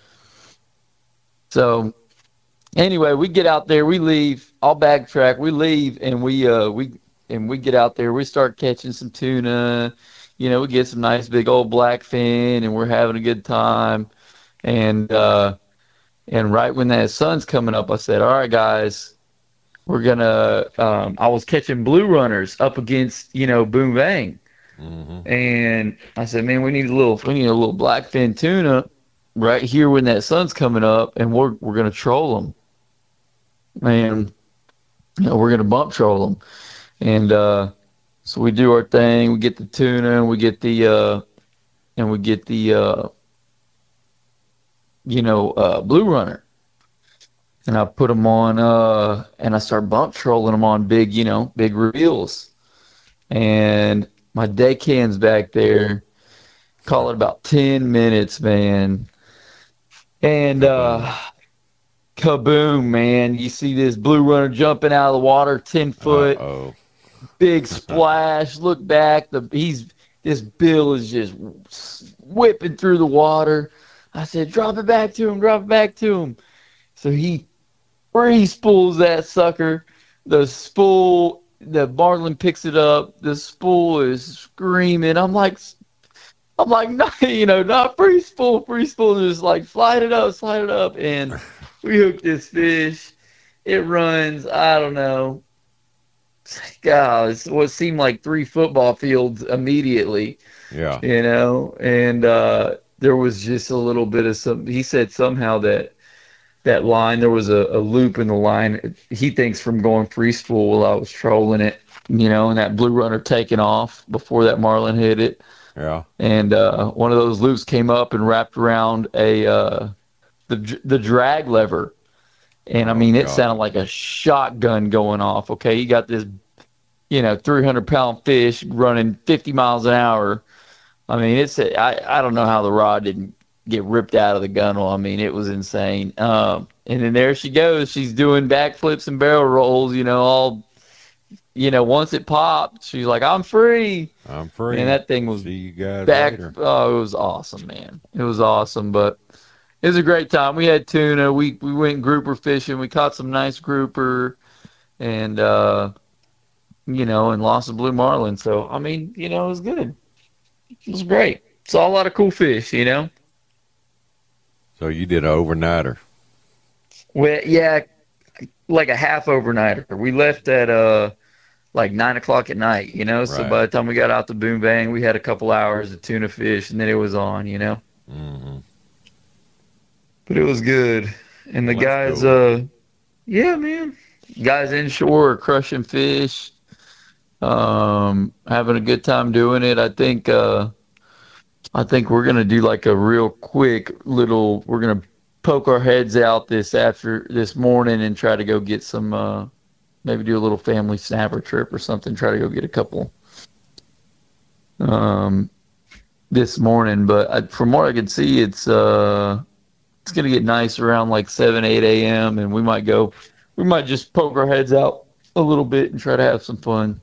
So, anyway, we get out there, we leave, I'll backtrack, we leave, and we, uh, we, and we get out there, we start catching some tuna, you know, we get some nice big old blackfin, and we're having a good time. And, uh, and right when that sun's coming up, I said, all right, guys, we're going to, um, I was catching blue runners up against, you know, Boom Bang. Mm-hmm. And I said, man, we need a little, we need a little blackfin tuna right here when that sun's coming up, and we're, we're going to troll them. And, you know, we're going to bump troll them. And, uh, so we do our thing, we get the tuna, and we get the, uh, and we get the, uh, you know, uh, blue runner. And I put them on, uh, and I start bump trolling them on big, you know, big reels. And my deckhand's back there. Call it about ten minutes, man. And, uh, kaboom, man. You see this blue runner jumping out of the water, ten foot. Uh-oh. Big splash. Look back. The he's this bill is just whipping through the water. I said, drop it back to him, drop it back to him. So he free spools that sucker. The spool, the marlin picks it up. The spool is screaming. I'm like, I'm like, no, you know, not free spool, free spool. Just like slide it up, slide it up, and we hooked this fish. It runs, I don't know, God, it's what seemed like three football fields immediately. Yeah. You know, and uh, there was just a little bit of some. He said somehow that that line, there was a, a loop in the line. He thinks from going free spool while I was trolling it, you know, and that blue runner taking off before that marlin hit it. Yeah. And uh, one of those loops came up and wrapped around a uh, the the drag lever. And, I mean, it God. sounded like a shotgun going off, okay? You got this, you know, three hundred pound fish running fifty miles an hour. I mean, it's a, I, I don't know how the rod didn't get ripped out of the gunnel. I mean, it was insane. Um, and then there she goes. She's doing backflips and barrel rolls, you know, all, you know, once it popped, she's like, I'm free. I'm free. And that thing was See you guys back. later. Oh, it was awesome, man. It was awesome, but it was a great time. We had tuna. We we went grouper fishing. We caught some nice grouper, and uh, you know, and lost a blue marlin. So I mean, you know, it was good. It was great. Saw a lot of cool fish, you know. So you did an overnighter. Well, yeah, like a half overnighter. We left at uh like nine o'clock at night, you know. So Right. by the time we got out to Boom Bang, we had a couple hours of tuna fish, and then it was on, you know. Mm-hmm. But it was good, and the Well, that's guys, cool. uh, yeah, man, guys inshore are crushing fish, um, having a good time doing it. I think, uh, I think we're gonna do like a real quick little. We're gonna poke our heads out this after this morning and try to go get some. Uh, maybe do a little family snapper trip or something. Try to go get a couple. Um, this morning, but I, from what I can see, it's uh, it's gonna get nice around like seven, eight a m, and we might go. We might just poke our heads out a little bit and try to have some fun.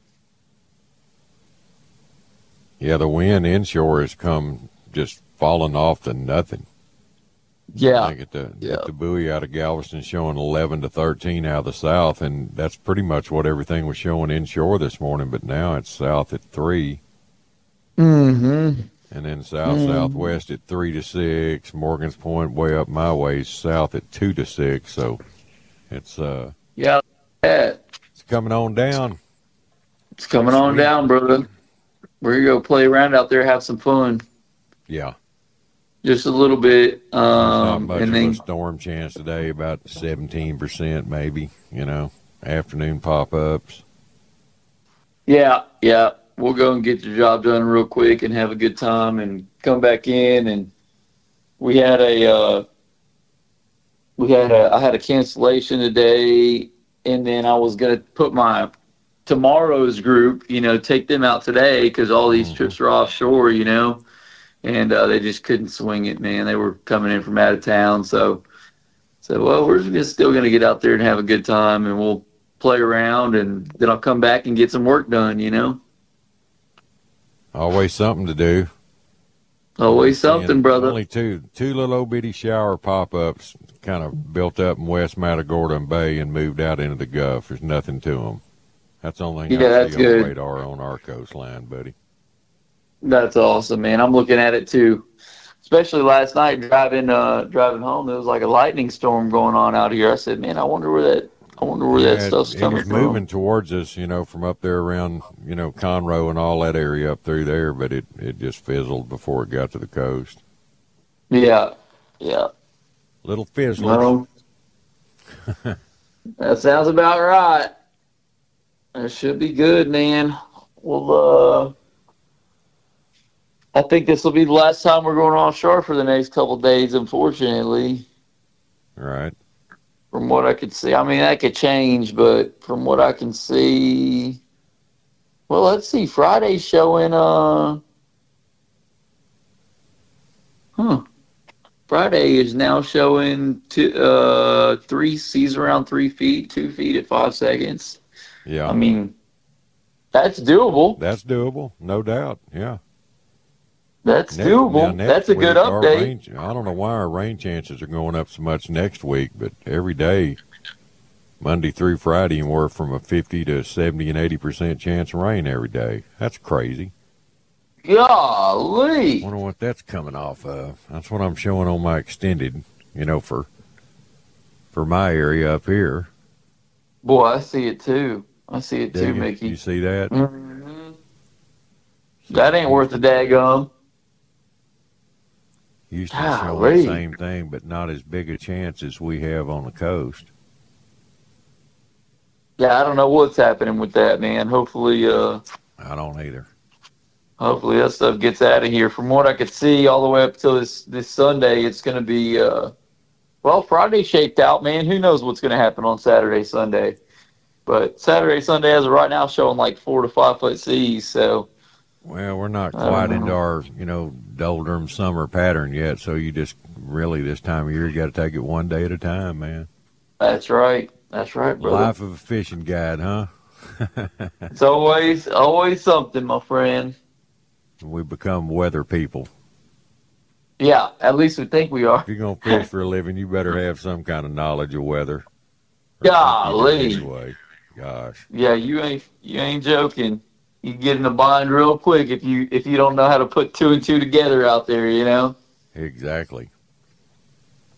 Yeah, the wind inshore has come just falling off to nothing. Yeah. I think at the, at the buoy out of Galveston showing eleven to thirteen out of the south, and that's pretty much what everything was showing inshore this morning, but now it's south at three. Mm-hmm. And then south Mm. southwest at three to six. Morgan's Point way up my way south at two to six. So it's uh Yeah. Yeah. it's coming on down. It's coming on Sweet. down, brother. We're gonna go play around out there, have some fun, Yeah. just a little bit. There's not Um, much and of then a storm chance today, about seventeen percent maybe, you know, afternoon pop ups. yeah, yeah, we'll go and get the job done real quick and have a good time and come back in. And we had a uh, we had a I had a cancellation today, and then I was gonna put my tomorrow's group, you know, take them out today because all these trips are offshore, you know, and uh, they just couldn't swing it, man. They were coming in from out of town, so so well, we're just still gonna get out there and have a good time, and we'll play around, and then I'll come back and get some work done, you know. Always something to do. Always something, And brother. Only two two little old bitty shower pop ups kind of built up in West Matagorda Bay and moved out into the Gulf. There's nothing to them. That's the only thing Yeah, I that's see on good. the radar on our coastline, buddy. That's awesome, man. I'm looking at it too. Especially last night driving uh driving home, there was like a lightning storm going on out here. I said, man, I wonder where that I wonder where Yeah, that stuff's it, coming it was from. moving towards us, you know, from up there around, you know, Conroe and all that area up through there, but it, it just fizzled before it got to the coast. Yeah, yeah. Little fizzler. Well, that sounds about right. That should be good, man. Well, uh, I think this will be the last time we're going offshore for the next couple of days, unfortunately. Right. From what I could see. I mean, that could change, but from what I can see, well, let's see. Friday's showing, uh, huh. Friday is now showing two, uh, three seas around three feet, two feet at five seconds. Yeah. I mean, that's doable. That's doable, no doubt. Yeah. That's Next- doable. now, That's a next good week, our update. rain- I don't know why our rain chances are going up so much next week, but every day, Monday through Friday, and we're from a fifty to seventy and eighty percent chance of rain every day. That's crazy. Golly. Wonder what that's coming off of. That's what I'm showing on my extended, you know, for for my area up here. Boy, I see it too. I see it too, Dig it? Mickey. You see that? Mhm. That ain't worth a daggum. Houston's showing Golly. the same thing, but not as big a chance as we have on the coast. Yeah, I don't know what's happening with that, man. Hopefully, uh, I don't either. hopefully that stuff gets out of here. From what I could see, all the way up till this this Sunday, it's going to be uh, well, Friday shaped out, man. Who knows what's going to happen on Saturday, Sunday? But Saturday, Sunday, as of right now, showing like four to five foot seas. So, Well, we're not I don't quite know. into our, you know, doldrum summer pattern yet, so you just really this time of year you got to take it one day at a time, man. that's right. That's right, brother. Life of a fishing guide, huh? It's always always something, my friend. We become weather people. Yeah, at least we think we are. If you're gonna fish for a living, you better have some kind of knowledge of weather. Golly. Anyway, gosh. Yeah, you ain't you ain't joking. You get in a bind real quick if you if you don't know how to put two and two together out there, you know. Exactly.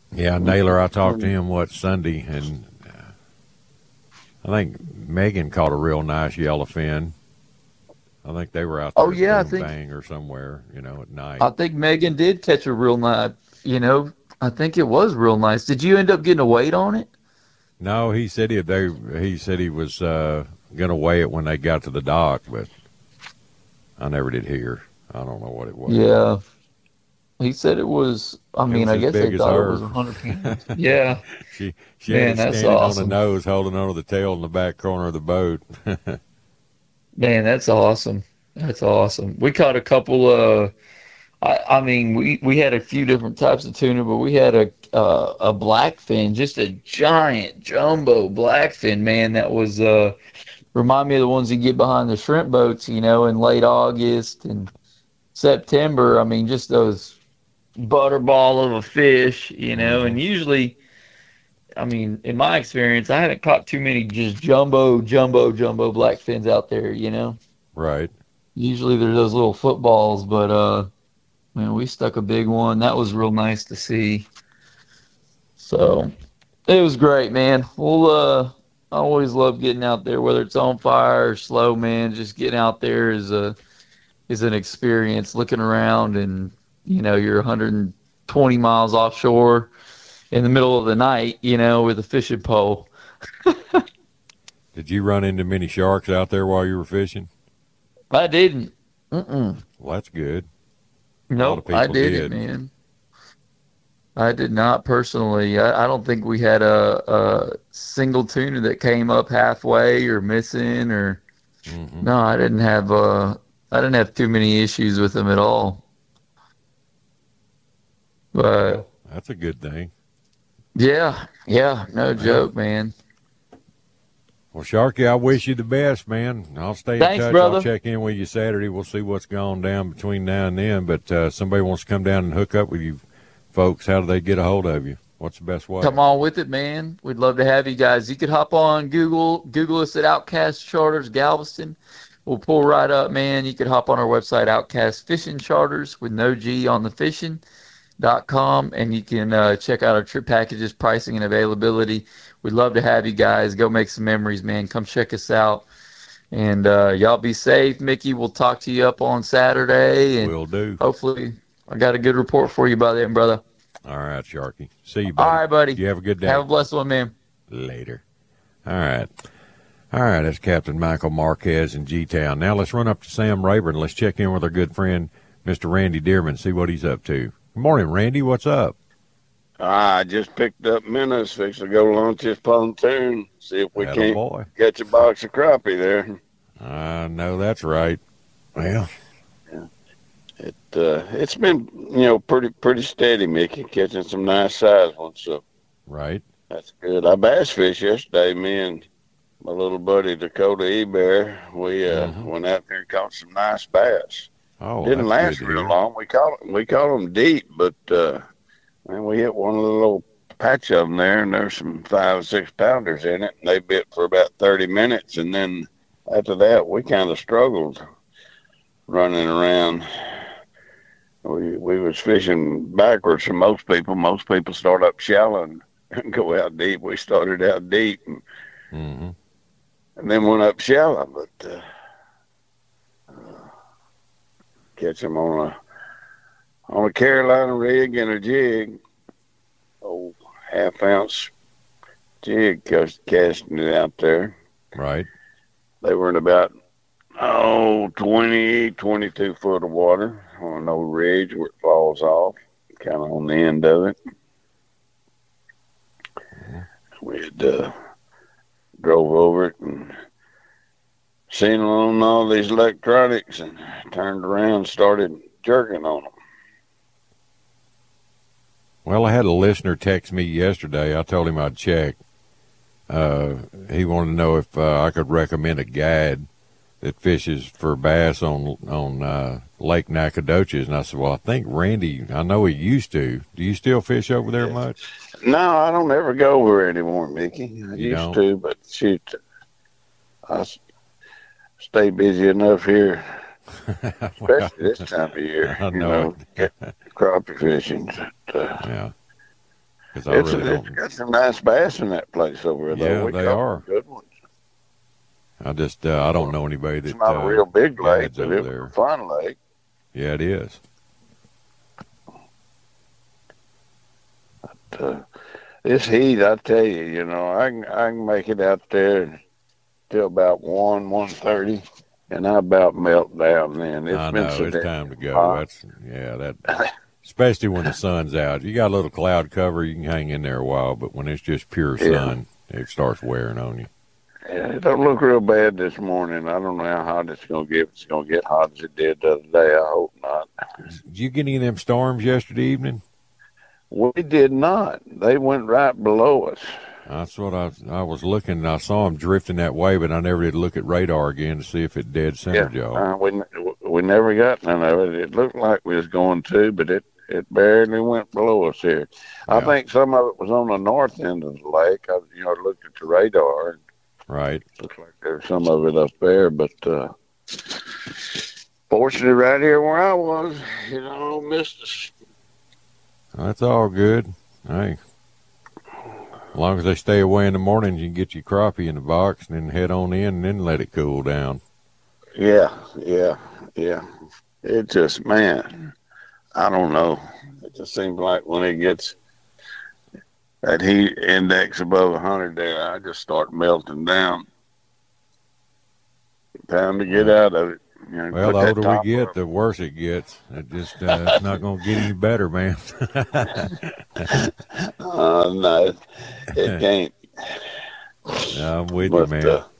Yeah, Naylor, I talked to him, what, Sunday, and uh, I think Megan caught a real nice yellowfin. I think they were out there Oh, yeah, I at Boom think- Bang or somewhere, you know, at night. I think Megan did catch a real nice, you know, I think it was real nice. Did you end up getting a weight on it? No, he said he they he said he was uh, going to weigh it when they got to the dock, but I never did hear. I don't know what it was. Yeah. He said it was, I It mean, was I as guess big they as thought her. it was one hundred pounds. Yeah. she she Man, had it that's standing awesome. on the nose, holding onto the tail in the back corner of the boat. Man, that's awesome. That's awesome. We caught a couple of, I, I mean, we, we had a few different types of tuna, but we had a uh, a blackfin, just a giant jumbo blackfin, man, that was, uh, remind me of the ones you get behind the shrimp boats, you know, in late August and September. I mean, just those butterball of a fish, you know, and usually, I mean, in my experience, I haven't caught too many just jumbo, jumbo, jumbo blackfins out there, you know. Right. Usually they're those little footballs, but uh, man, we stuck a big one. That was real nice to see. So it was great, man. We'll uh, I always love getting out there, whether it's on fire or slow, man. Just getting out there is a is an experience. Looking around, and you know, you're one hundred twenty miles offshore in the middle of the night, you know, with a fishing pole. Did you run into many sharks out there while you were fishing? I didn't. Mm-mm. Well, that's good. A lot of Nope, I people didn't, did. man. I did not personally. I, I don't think we had a, a single tuna that came up halfway or missing, or Mm-hmm. no, I didn't have. Uh, I didn't have too many issues with them at all. But That's a good thing. yeah, yeah, no joke, man. Well, Sharky, I wish you the best, man. I'll stay in Thanks, touch. brother. I'll check in with you Saturday. We'll see what's going down between now and then. But uh, somebody wants to come down and hook up with you folks. How do they get a hold of you? What's the best way? Come on with it, man. We'd love to have you guys. You could hop on Google, Google us at Outcast Charters Galveston. We'll pull right up, man. You could hop on our website, Outcast Fishing Charters, with no G on the fishing dot com, and you can uh, check out our trip packages, pricing, and availability. We'd love to have you guys. Go make some memories, man. Come check us out. And uh, y'all be safe. Mickey, we'll talk to you up on Saturday. And Will do. hopefully I got a good report for you by then, brother. All right, Sharky. See you, buddy. All right, buddy. You have a good day. Have a blessed one, man. Later. All right. All right, that's Captain Michael Marquez in G-Town. Now let's run up to Sam Rayburn. Let's check in with our good friend, Mister Randy Dearman, see what he's up to. Good morning, Randy. What's up? I just picked up minnows, fixing to go launch this pontoon, see if we Atta can't boy. catch a box of crappie there. I know that's right. Well, It uh, it's been you know pretty pretty steady, Mickey, catching some nice size ones. So right. that's good. I bass fished yesterday. Me and my little buddy Dakota Ebear, we uh, Mhm. went out there and caught some nice bass. Oh, Didn't that's last good to real hear. long. We caught we caught them deep, but uh, man, we hit one little old patch of them there, and there's some five six pounders in it. And they bit for about thirty minutes, and then after that, we kind of struggled running around. We we was fishing backwards from most people. Most people start up shallow and go out deep. We started out deep and, Mm-hmm. and then went up shallow, but. Uh, Catch them on a on a Carolina rig and a jig, oh half ounce jig, cast, casting it out there. Right. They were in about oh twenty, twenty-two foot of water on an old ridge where it falls off, kind of on the end of it. We had uh, drove over it and seen on all these electronics and turned around and started jerking on them. Well, I had a listener text me yesterday. I told him I'd check. Uh, he wanted to know if uh, I could recommend a guide that fishes for bass on on uh, Lake Nacogdoches. And I said, well, I think Randy, I know he used to. Do you still fish over there much? No, I don't ever go over anymore, Mickey. I You used don't? to, but shoot, I s- stay busy enough here, especially this time of year. I you know know, get crappie fishing. But, uh, Yeah. Because I It's, really it's don't. got some nice bass in that place over there. Yeah, though. We they caught are. Good ones. I just uh, I don't know anybody that. It's not uh, a real big lake, guides but over it was there. a fun lake. Yeah, it is. But, uh, this heat, I tell you, you know, I can I can make it out there till about one, one thirty, and I about melt down. Then it's I been know so it's damn time to go. hot. That's yeah, that especially when the sun's out. You got a little cloud cover, you can hang in there a while, but when it's just pure sun, yeah. it starts wearing on you. Yeah, it don't look real bad this morning. I don't know how hot it's gonna get. If it's gonna get hot as it did the other day. I hope not. Did you get any of them storms yesterday evening? We did not. They went right below us. That's what I I was looking. And I saw them drifting that way, but I never did look at radar again to see if it dead centered Yeah, y'all. uh, we we never got none of it. It looked like we was going to, but it it barely went below us here. I Yeah. think some of it was on the north end of the lake. I you know looked at the radar. And right. Looks like there's some of it up there, but uh, fortunately, right here where I was, you know, missed us. That's all good. Hey, as long as they stay away in the morning, you can get your crappie in the box and then head on in and then let it cool down. Yeah, yeah, yeah. It just, man, I don't know. It just seems like when it gets that heat index above one hundred there, I just start melting down. Time to get out of it. You know, Well, put the that older top we get, up. the worse it gets. It just uh, it's not going to get any better, man. uh, no, it can't. I'm with But, you, man. Uh,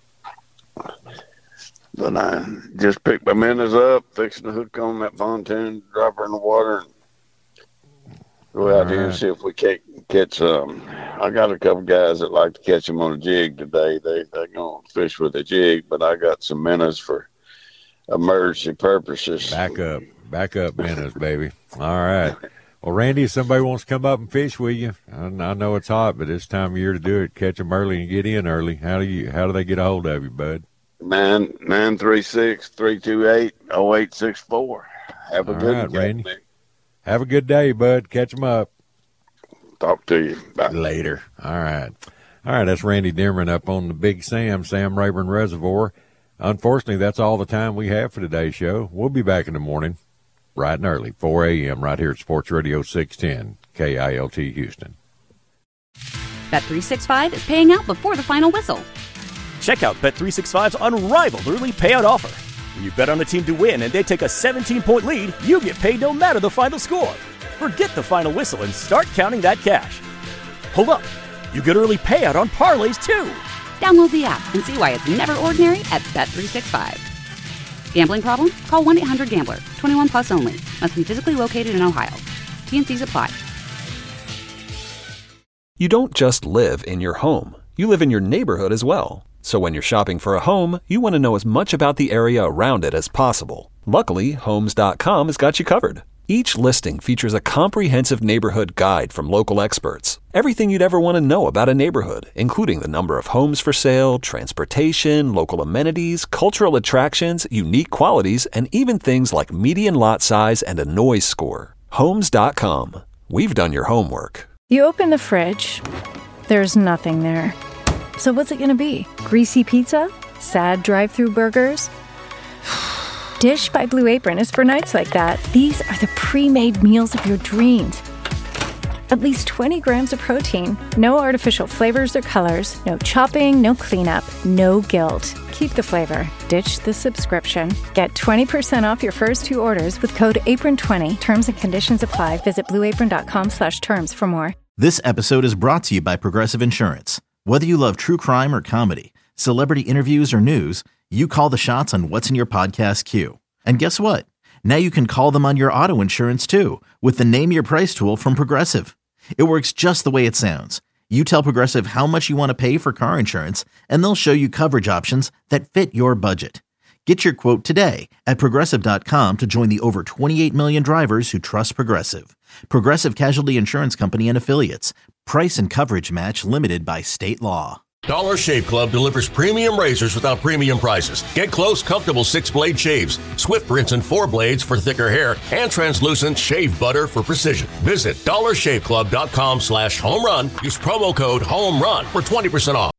but I just picked my minnows up, fixing to hook on that pontoon, drop her in the water, and go out All here and right. see if we can catch some. I got a couple guys that like to catch them on a jig today. They they're gonna fish with a jig, but I got some minnows for emergency purposes. Back up, back up, minnows, baby. All right. Well, Randy, if somebody wants to come up and fish with you, I, I know it's hot, but it's time of year to do it. Catch them early and get in early. How do you? How do they get a hold of you, bud? Nine nine three six three two eight oh eight six four. Have a All good right, one, Randy. Nick. Have a good day, bud. Catch them up. Talk to you. Bye. Later. All right. All right, that's Randy Dearman up on the Big Sam, Sam Rayburn Reservoir. Unfortunately, that's all the time we have for today's show. We'll be back in the morning, bright and early, four a.m., right here at Sports Radio six ten, K I L T Houston. Bet three sixty-five is paying out before the final whistle. Check out Bet three sixty-five's unrivaled early payout offer. When you bet on a team to win and they take a seventeen-point lead, you get paid no matter the final score. Forget the final whistle and start counting that cash. Hold up. You get early payout on parlays, too. Download the app and see why it's never ordinary at Bet three sixty-five. Gambling problem? Call one eight hundred gambler. twenty-one plus only. Must be physically located in Ohio. T and C's apply. You don't just live in your home. You live in your neighborhood as well. So when you're shopping for a home, you want to know as much about the area around it as possible. Luckily, Homes dot com has got you covered. Each listing features a comprehensive neighborhood guide from local experts. Everything you'd ever want to know about a neighborhood, including the number of homes for sale, transportation, local amenities, cultural attractions, unique qualities, and even things like median lot size and a noise score. Homes dot com. We've done your homework. You open the fridge, there's nothing there. So what's it going to be? Greasy pizza? Sad drive-through burgers? Dish by Blue Apron is for nights like that. These are the pre-made meals of your dreams. At least twenty grams of protein, no artificial flavors or colors, no chopping, no cleanup, no guilt. Keep the flavor. Ditch the subscription. Get twenty percent off your first two orders with code apron twenty. Terms and conditions apply. Visit blue apron dot com slash terms for more. This episode is brought to you by Progressive Insurance. Whether you love true crime or comedy, celebrity interviews or news, you call the shots on what's in your podcast queue. And guess what? Now you can call them on your auto insurance too with the Name Your Price tool from Progressive. It works just the way it sounds. You tell Progressive how much you want to pay for car insurance, and they'll show you coverage options that fit your budget. Get your quote today at Progressive dot com to join the over twenty-eight million drivers who trust Progressive. Progressive Casualty Insurance Company and Affiliates. Price and coverage match limited by state law. Dollar Shave Club delivers premium razors without premium prices. Get close, comfortable six-blade shaves, swift rinse and four blades for thicker hair, and translucent shave butter for precision. Visit dollar shave club dot com slash home run. Use promo code HOME RUN for twenty percent off.